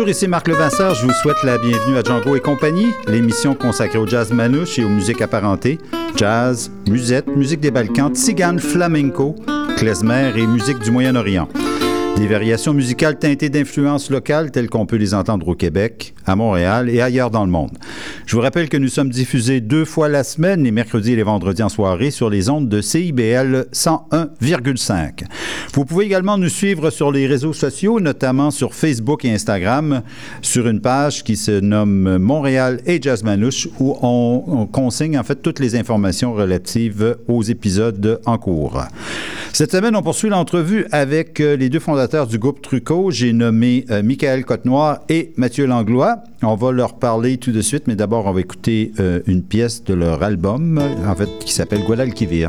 Bonjour, ici Marc Levasseur. Je vous souhaite la bienvenue à Django et compagnie, l'émission consacrée au jazz manouche et aux musiques apparentées. Jazz, musette, musique des Balkans, tzigane, flamenco, klezmer et musique du Moyen-Orient. Des variations musicales teintées d'influences locales telles qu'on peut les entendre au Québec, à Montréal et ailleurs dans le monde. Je vous rappelle que nous sommes diffusés 2 fois la semaine, les mercredis et les vendredis en soirée, sur les ondes de CIBL 101,5. Vous pouvez également nous suivre sur les réseaux sociaux, notamment sur Facebook et Instagram, sur une page qui se nomme Montréal et Jazz Manouche, où on consigne en fait toutes les informations relatives aux épisodes en cours. Cette semaine, on poursuit l'entrevue avec les deux fondateurs du groupe Trucco. J'ai nommé Michael Cotenoir et Mathieu Langlois. On va leur parler tout de suite, mais d'abord, on va écouter une pièce de leur album, en fait, qui s'appelle Guadalquivir.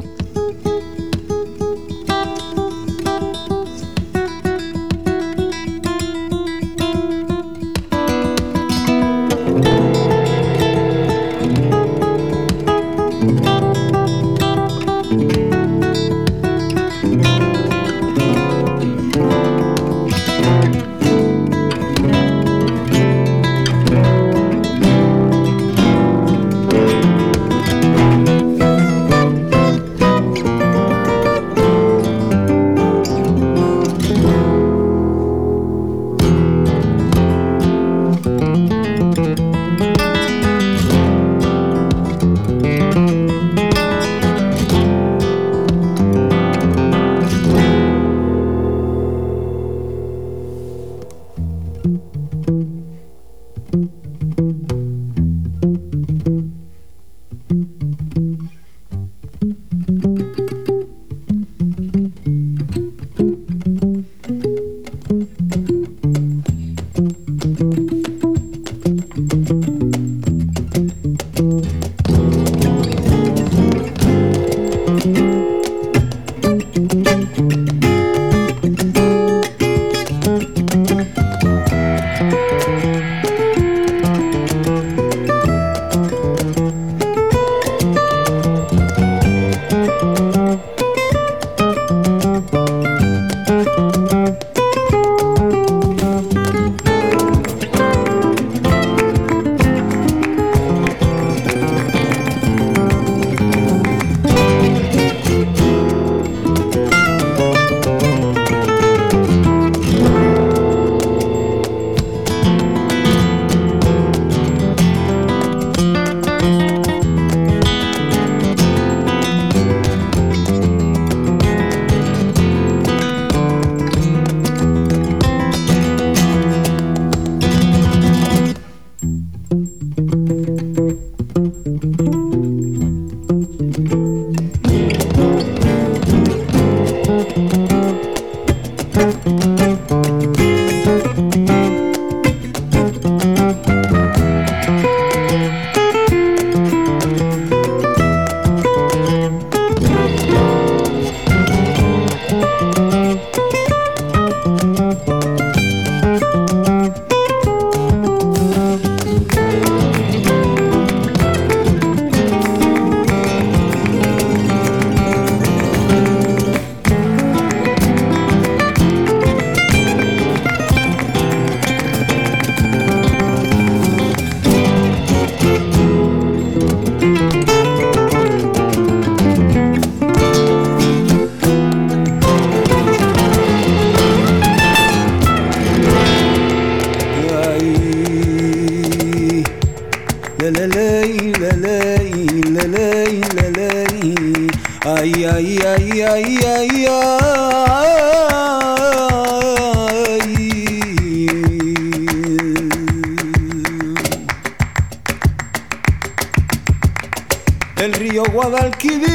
El río Guadalquivir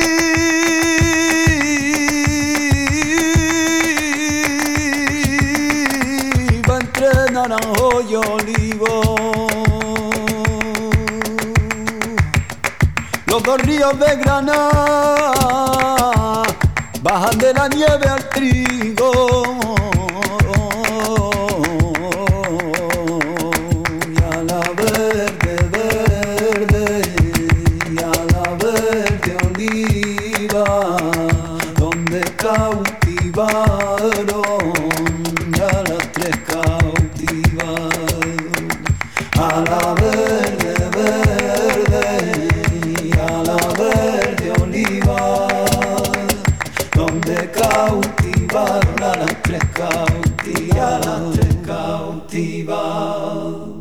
va entre Naranjo y Olivo. Los dos ríos de Granada bajan de la nieve al trigo. Cautivaron, ya las tres cautivaron. la verde, verde, y a la verde olivar, donde cautivaron a las tres cautivadas.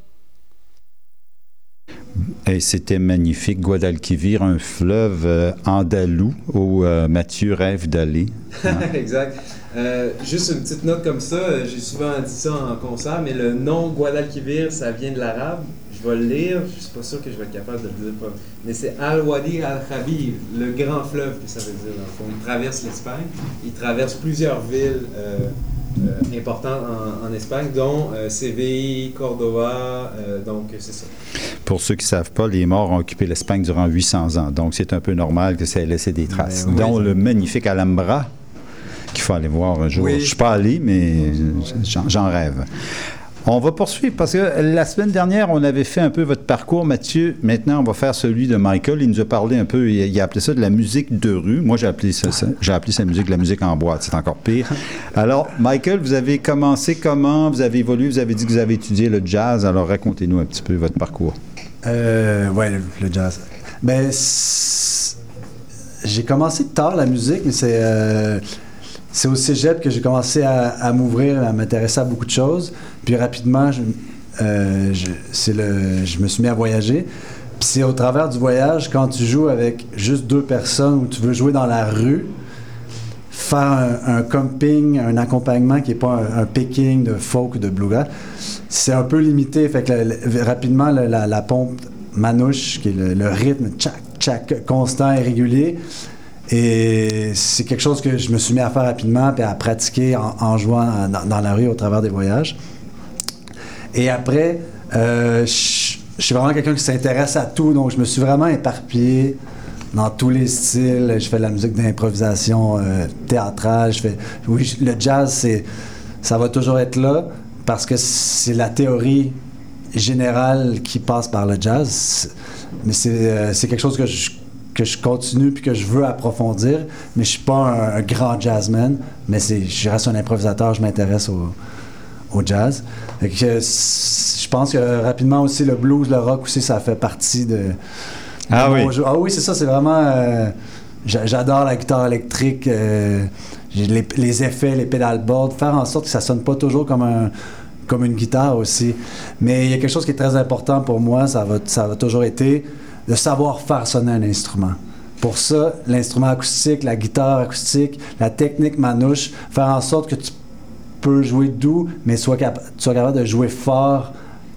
Et c'était magnifique. Guadalquivir, un fleuve andalou où Mathieu rêve d'aller. Hein? Exact. Juste une petite note comme ça, j'ai souvent dit ça en concert, mais le nom Guadalquivir, ça vient de l'arabe. Je vais le lire, je suis pas sûr que je vais être capable de le dire. Mais c'est Al-Wadi Al-Khabir, le grand fleuve que ça veut dire dans le fond. Il traverse l'Espagne, il traverse plusieurs villes importantes en Espagne, dont Séville, Cordoba, donc c'est ça. Pour ceux qui ne savent pas, les Maures ont occupé l'Espagne durant 800 ans, donc c'est un peu normal que ça ait laissé des traces. Oui, dont le magnifique Alhambra, qu'il faut aller voir un jour. Oui. Je ne suis pas allé, mais j'en rêve. On va poursuivre parce que la semaine dernière, on avait fait un peu votre parcours, Mathieu. Maintenant, on va faire celui de Michael. Il nous a parlé un peu, il a appelé ça de la musique de rue. Moi, j'ai appelé sa musique de la musique en boîte. C'est encore pire. Alors, Michael, vous avez commencé comment? Vous avez évolué, vous avez dit que vous avez étudié le jazz. Alors, racontez-nous un petit peu votre parcours. Oui, le jazz. Ben, j'ai commencé tard la musique, mais c'est au cégep que j'ai commencé à m'ouvrir, à m'intéresser à beaucoup de choses. Puis rapidement, je me suis mis à voyager. Puis c'est au travers du voyage, quand tu joues avec juste 2 personnes ou tu veux jouer dans la rue, faire un comping, un accompagnement qui n'est pas un picking de folk ou de bluegrass, c'est un peu limité. Fait que rapidement, la pompe manouche, qui est le rythme tchac, constant et régulier, et c'est quelque chose que je me suis mis à faire rapidement puis à pratiquer en jouant dans la rue au travers des voyages. Et après, je suis vraiment quelqu'un qui s'intéresse à tout, donc je me suis vraiment éparpillé dans tous les styles. Je fais de la musique d'improvisation théâtrale. Oui, le jazz, ça va toujours être là parce que c'est la théorie générale qui passe par le jazz. Mais c'est quelque chose que je continue puis que je veux approfondir, mais je suis pas un grand jazzman, mais je reste un improvisateur, je m'intéresse au jazz. Fait que je pense que rapidement aussi le blues, le rock aussi, ça fait partie de mon jeu. Ah oui, c'est ça, c'est vraiment j'adore la guitare électrique, les effets, les pédalboards, faire en sorte que ça sonne pas toujours comme une guitare aussi. Mais il y a quelque chose qui est très important pour moi, ça va toujours été de savoir faire sonner un instrument. Pour ça, l'instrument acoustique, la guitare acoustique, la technique manouche, faire en sorte que tu peux jouer doux, mais sois capable de jouer fort.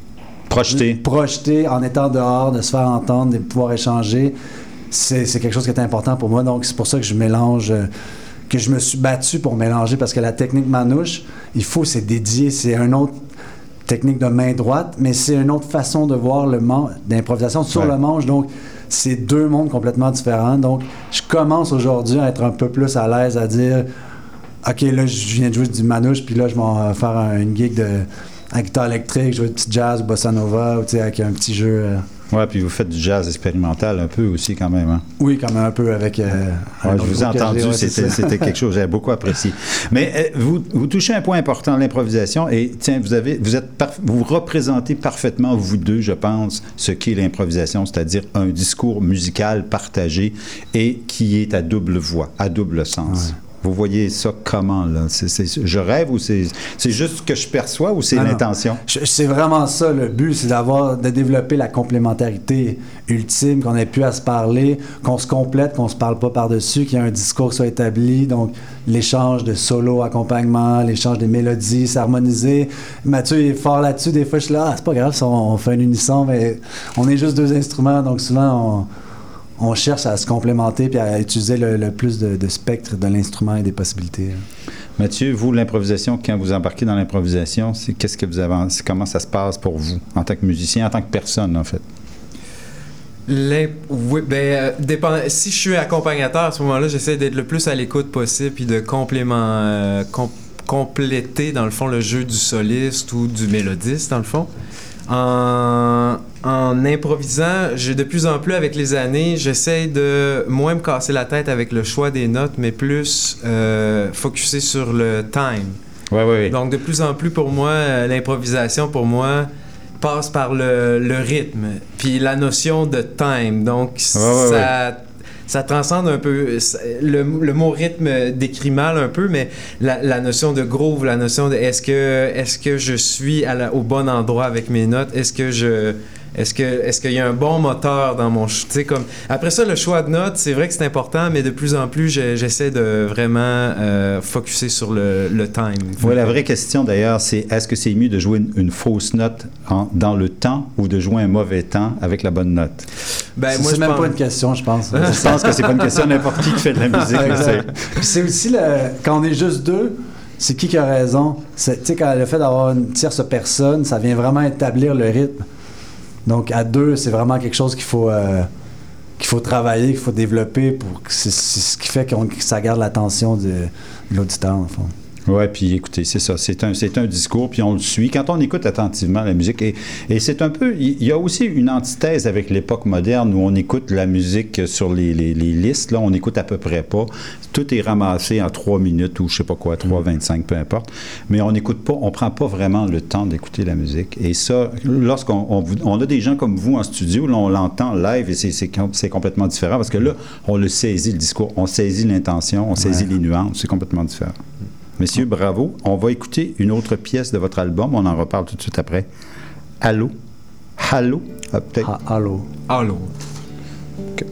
Projeter en étant dehors, de se faire entendre, de pouvoir échanger. C'est quelque chose qui est important pour moi. Donc, c'est pour ça que je mélange, que je me suis battu pour mélanger, parce que la technique manouche, c'est dédié, c'est un autre technique de main droite, mais c'est une autre façon de voir le manche, d'improvisation sur le manche. Donc, c'est 2 mondes complètement différents. Donc, je commence aujourd'hui à être un peu plus à l'aise à dire OK, là, je viens de jouer du manouche, puis là, je vais faire une gig à guitare électrique, jouer du petit jazz, bossa nova, ou avec un petit jeu. Oui, puis vous faites du jazz expérimental un peu aussi, quand même. Hein? Oui, quand même un peu avec. Je vous ai entendu, c'était quelque chose que j'avais beaucoup apprécié. Mais vous touchez un point important, l'improvisation, et tiens, vous représentez parfaitement, vous deux, je pense, ce qu'est l'improvisation, c'est-à-dire un discours musical partagé et qui est à double voix, à double sens. Ouais. Vous voyez ça comment, là? Je rêve ou c'est juste ce que je perçois ou c'est l'intention? C'est vraiment ça, le but, c'est de développer la complémentarité ultime, qu'on ait pu à se parler, qu'on se complète, qu'on se parle pas par-dessus, qu'il y ait un discours qui soit établi, donc l'échange de solo, accompagnement, l'échange des mélodies, s'harmoniser. Mathieu est fort là-dessus, des fois je suis là, c'est pas grave si on fait un unisson, mais on est juste 2 instruments, donc souvent on cherche à se complémenter puis à utiliser le plus de spectre de l'instrument et des possibilités. Mathieu, vous, l'improvisation, quand vous embarquez dans l'improvisation, qu'est-ce que vous avancez? Comment ça se passe pour vous, en tant que musicien, en tant que personne, en fait? Oui, si je suis accompagnateur, à ce moment-là, j'essaie d'être le plus à l'écoute possible puis de compléter, dans le fond, le jeu du soliste ou du mélodiste, dans le fond. En improvisant, de plus en plus avec les années, j'essaie de moins me casser la tête avec le choix des notes, mais plus focusser sur le time. Ouais. Donc, de plus en plus, pour moi, l'improvisation, pour moi, passe par le rythme, puis la notion de time. Donc, ça transcende un peu. Le mot rythme décrit mal un peu, mais la notion de groove, la notion de est-ce que je suis au bon endroit avec mes notes? Est-ce qu'il y a un bon moteur dans mon... Tu sais, comme... Après ça, le choix de notes, c'est vrai que c'est important, mais de plus en plus, j'essaie de vraiment focusser sur le time. Oui, la vraie question, d'ailleurs, c'est est-ce que c'est mieux de jouer une fausse note dans le temps ou de jouer un mauvais temps avec la bonne note? Ben, moi, c'est même pas une question, je pense. Je pense que c'est pas une question n'importe qui fait de la musique. C'est aussi, quand on est juste deux, c'est qui a raison. Tu sais, quand le fait d'avoir une tierce personne, ça vient vraiment établir le rythme. Donc, à deux, c'est vraiment quelque chose qu'il faut travailler, qu'il faut développer. C'est ce qui fait que ça garde l'attention de l'auditeur, en fond. Oui, puis écoutez, c'est ça. C'est un discours, puis on le suit. Quand on écoute attentivement la musique, et c'est un peu... Il y a aussi une antithèse avec l'époque moderne où on écoute la musique sur les listes. Là, on écoute à peu près pas. Tout est ramassé en 3 minutes ou je sais pas quoi, 3,25, peu importe. Mais on n'écoute pas, on prend pas vraiment le temps d'écouter la musique. Et ça, lorsqu'on a des gens comme vous en studio, là, on l'entend live et c'est complètement différent parce que là, on le saisit, le discours. On saisit l'intention, on saisit les nuances. C'est complètement différent. Messieurs, bravo. On va écouter une autre pièce de votre album. On en reparle tout de suite après. Allô? Allô? Ah, peut-être. Allô. Allô. OK.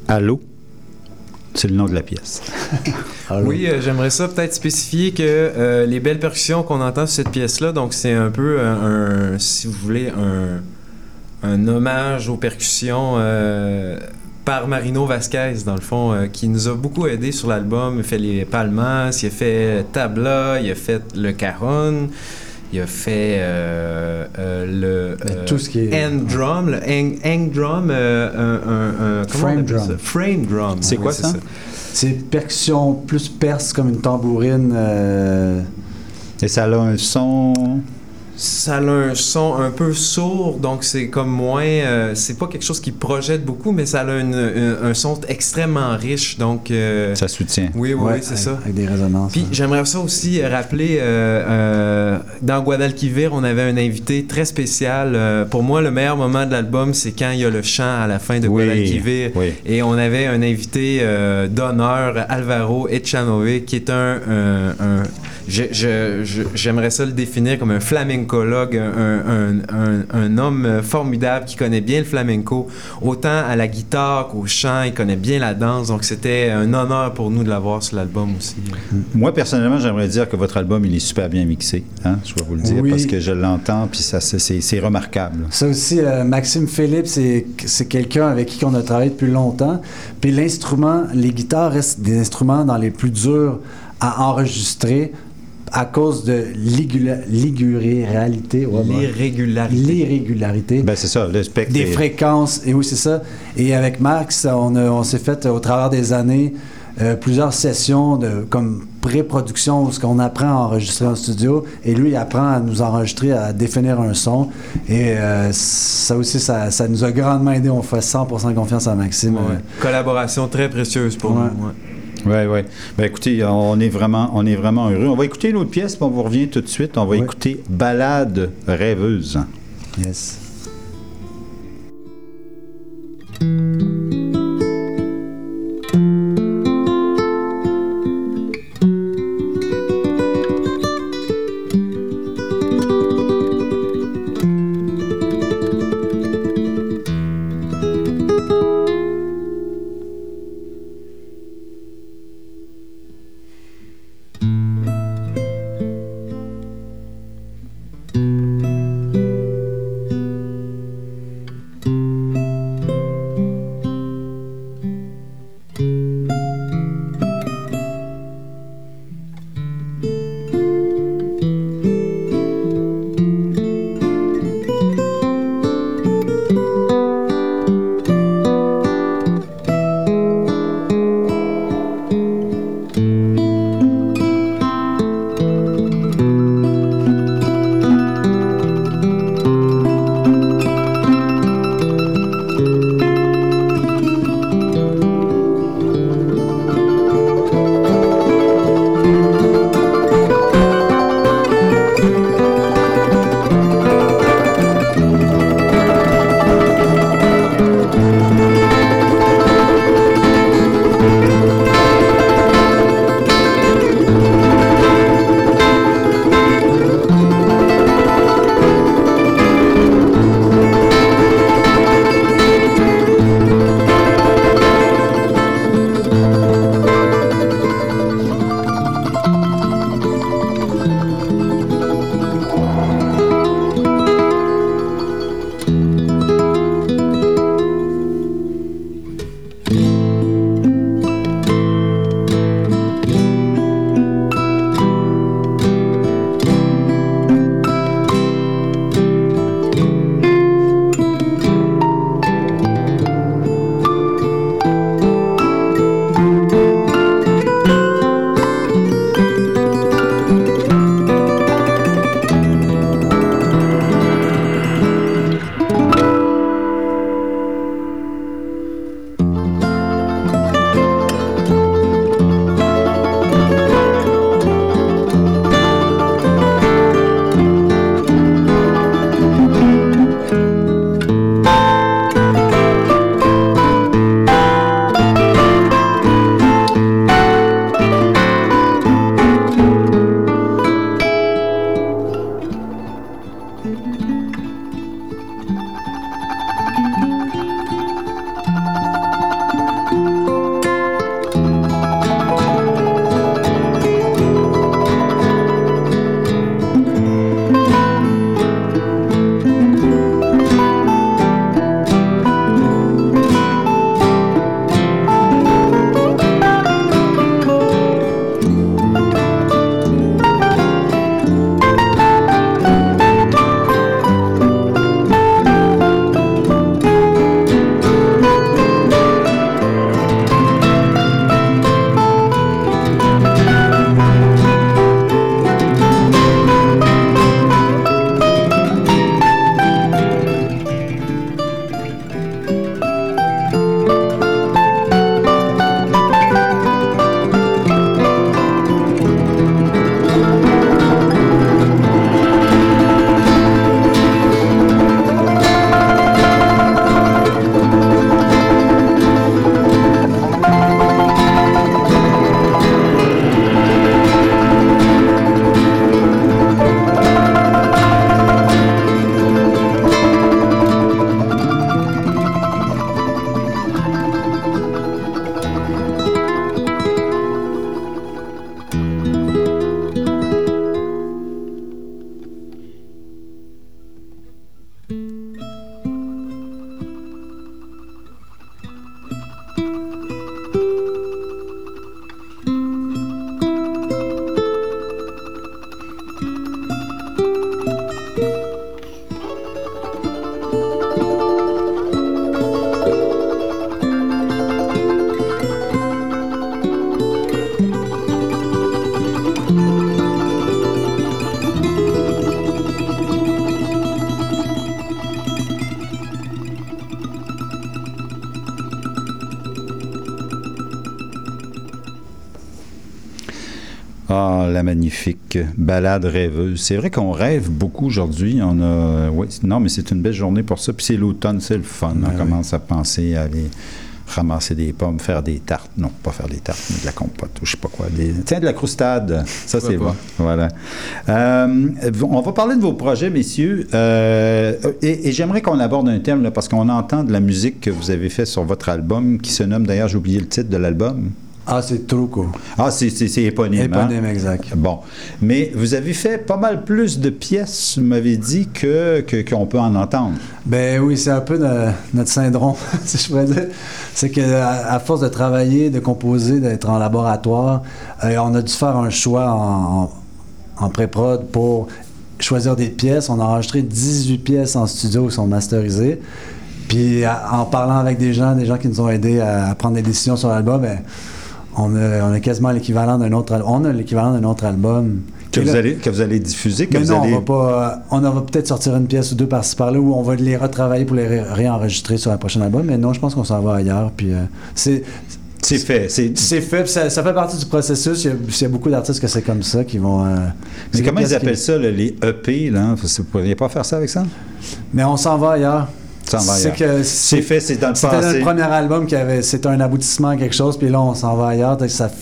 Allô, c'est le nom de la pièce. Oui, j'aimerais ça peut-être spécifier que les belles percussions qu'on entend sur cette pièce-là, donc c'est un peu si vous voulez, un hommage aux percussions par Marino Vasquez, dans le fond, qui nous a beaucoup aidé sur l'album. Il a fait les palmas, il a fait tabla, il a fait le cajon, il a fait tout ce qui est hand drum, le hang drum, frame drum. Frame drum. C'est quoi ça? C'est percussion plus perse comme une tambourine. Et ça a un son... Ça a un son un peu sourd, donc c'est comme moins... c'est pas quelque chose qui projette beaucoup, mais ça a un son extrêmement riche, donc... Ça soutient. Oui, Ouais, c'est ça. Avec des résonances. Puis j'aimerais ça aussi rappeler, dans Guadalquivir, on avait un invité très spécial. Pour moi, le meilleur moment de l'album, c'est quand il y a le chant à la fin de Guadalquivir. Oui. Et on avait un invité d'honneur, Alvaro Echanove, qui est j'aimerais ça le définir comme un flamencologue, un homme formidable qui connaît bien le flamenco, autant à la guitare qu'au chant, il connaît bien la danse, donc c'était un honneur pour nous de l'avoir sur l'album aussi. Moi, personnellement, j'aimerais dire que votre album, il est super bien mixé, hein? Je vais vous le dire, Oui. parce que je l'entends, puis ça, c'est remarquable. Ça aussi, Maxime Philippe, c'est quelqu'un avec qui on a travaillé depuis longtemps. Puis l'instrument, les guitares restent des instruments dans les plus durs à enregistrer à cause de l'irrégularité. L'irrégularité. Ben c'est ça, le spectre. Des fréquences. Et oui, c'est ça. Et avec Max, on s'est fait au travers des années plusieurs sessions comme pré-production où on apprend à enregistrer en studio et lui il apprend à nous enregistrer, à définir un son et ça aussi ça nous a grandement aidé. On fait 100% confiance à Maxime. Collaboration très précieuse pour nous. Oui. Ben écoutez, on est vraiment heureux. On va écouter une autre pièce, puis on vous revient tout de suite. On va écouter Ballade rêveuse. Yes. Ah, la magnifique balade rêveuse. C'est vrai qu'on rêve beaucoup aujourd'hui. On a, oui, non, mais c'est une belle journée pour ça. Puis c'est l'automne, c'est le fun. On commence à penser à aller ramasser des pommes, faire des tartes. Non, pas faire des tartes, mais de la compote ou je sais pas quoi. Tiens, de la croustade. Ça, c'est bon. Voilà. On va parler de vos projets, messieurs. Et j'aimerais qu'on aborde un thème, là, parce qu'on entend de la musique que vous avez fait sur votre album, qui se nomme, d'ailleurs, j'ai oublié le titre de l'album. Ah, c'est Truco. Ah, c'est éponyme. Éponyme, hein? exact. Bon. Mais vous avez fait pas mal plus de pièces, vous m'avez dit, qu'on peut en entendre. Ben oui, c'est un peu notre syndrome, si je pourrais dire. C'est qu'à force de travailler, de composer, d'être en laboratoire, on a dû faire un choix en pré-prod pour choisir des pièces. On a enregistré 18 pièces en studio qui sont masterisées. Puis en parlant avec des gens qui nous ont aidés à prendre des décisions sur l'album, ben, on a quasiment l'équivalent d'un autre album. On a l'équivalent d'un autre album. Que vous allez diffuser? On va peut-être sortir une pièce ou deux par-ci par-là où on va les retravailler pour les réenregistrer sur un prochain album. Mais non, je pense qu'on s'en va ailleurs. Puis c'est fait. C'est fait. Ça fait partie du processus. Il y a beaucoup d'artistes que c'est comme ça qui vont... mais comment ils appellent ça, là, les EP? Là? Vous ne pourriez pas faire ça avec ça? Mais on s'en va ailleurs. C'est fait, c'est dans le passé. C'était notre premier album c'était un aboutissement à quelque chose, puis là, on s'en va ailleurs.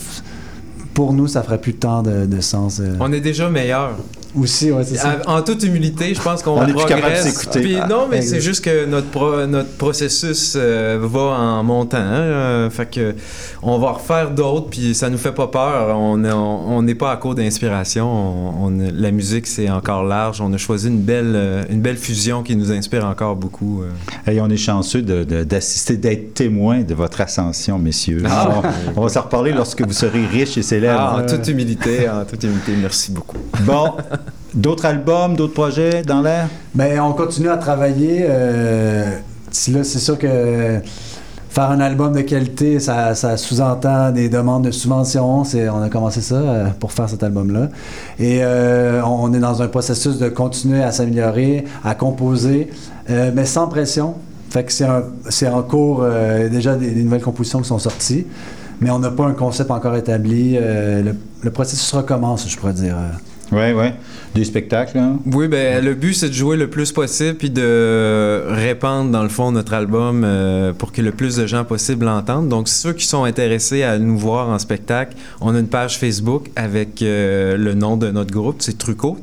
Pour nous, ça ferait plus tant de sens. On est déjà meilleurs. Aussi, ouais, c'est ça. En toute humilité, je pense qu'on est progresse. plus capable de s'écouter. Puis, non, mais c'est juste que notre processus va en montant. Hein? Fait que on va refaire d'autres, puis ça nous fait pas peur. On n'est pas à court d'inspiration. La musique, c'est encore large. On a choisi une belle fusion qui nous inspire encore beaucoup. Et on est chanceux d'assister, d'être témoin de votre ascension, messieurs. On va s'en reparler lorsque vous serez riches et célèbres. En toute humilité, merci beaucoup. Bon. D'autres albums, d'autres projets dans l'air? Bien, on continue à travailler. Là, c'est sûr que faire un album de qualité, ça sous-entend des demandes de subventions. On a commencé ça pour faire cet album-là. Et on est dans un processus de continuer à s'améliorer, à composer, mais sans pression. Fait que c'est en cours déjà des nouvelles compositions qui sont sorties, mais on n'a pas un concept encore établi. Le processus recommence, je pourrais dire. Oui. Des spectacles, hein? Oui, ben le but, c'est de jouer le plus possible puis de répandre, dans le fond, notre album pour que le plus de gens possible l'entendent. Donc, ceux qui sont intéressés à nous voir en spectacle, on a une page Facebook avec le nom de notre groupe, c'est Truco,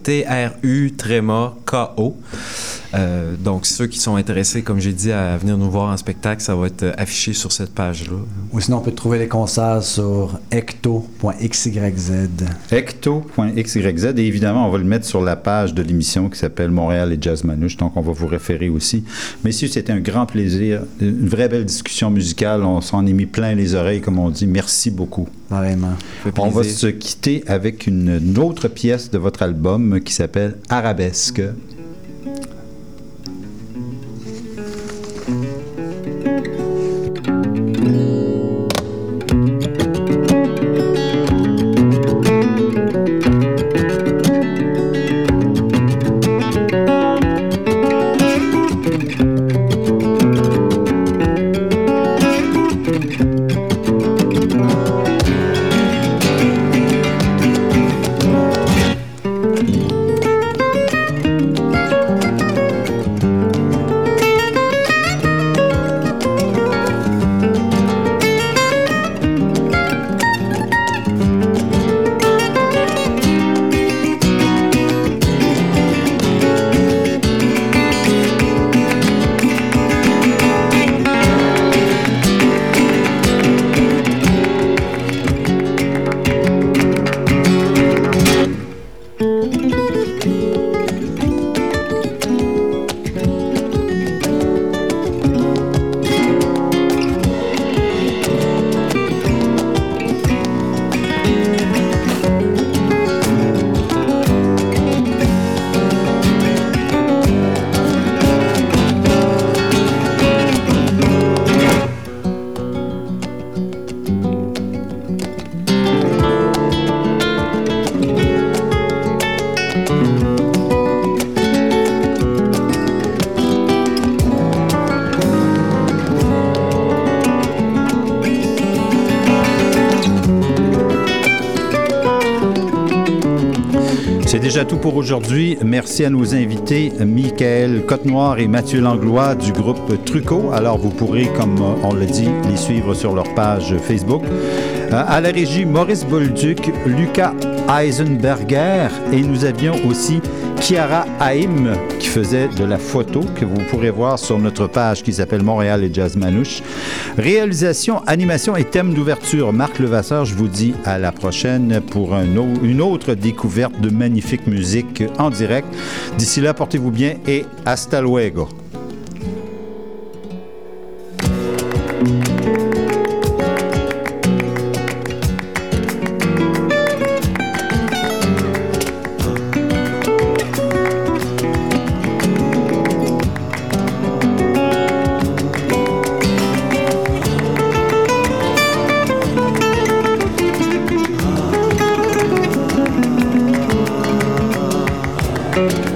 T-R-U-K-O. Donc, ceux qui sont intéressés, comme j'ai dit, à venir nous voir en spectacle, ça va être affiché sur cette page-là. Ou sinon, on peut trouver les concerts sur ecto.xyz. Ecto.xyz. Et évidemment, on va le mettre sur la page de l'émission qui s'appelle Montréal et Jazz Manouche. Donc, on va vous référer aussi. Messieurs, c'était un grand plaisir. Une vraie belle discussion musicale. On s'en est mis plein les oreilles, comme on dit. Merci beaucoup. Vraiment. On va se quitter avec une autre pièce de votre album qui s'appelle Arabesque. déjà tout pour aujourd'hui. Merci à nos invités, Michael Côte-Noire et Mathieu Langlois du groupe Trucco. Alors, vous pourrez, comme on l'a dit, les suivre sur leur page Facebook. À la régie, Maurice Bolduc, Lucas Eisenberger et nous avions aussi Chiara Haïm qui faisait de la photo que vous pourrez voir sur notre page qui s'appelle Montréal et Jazz Manouche. Réalisation, animation et thème d'ouverture. Marc Levasseur, je vous dis à la prochaine pour une autre découverte de magnifique musique en direct. D'ici là, portez-vous bien et hasta luego. Thank you.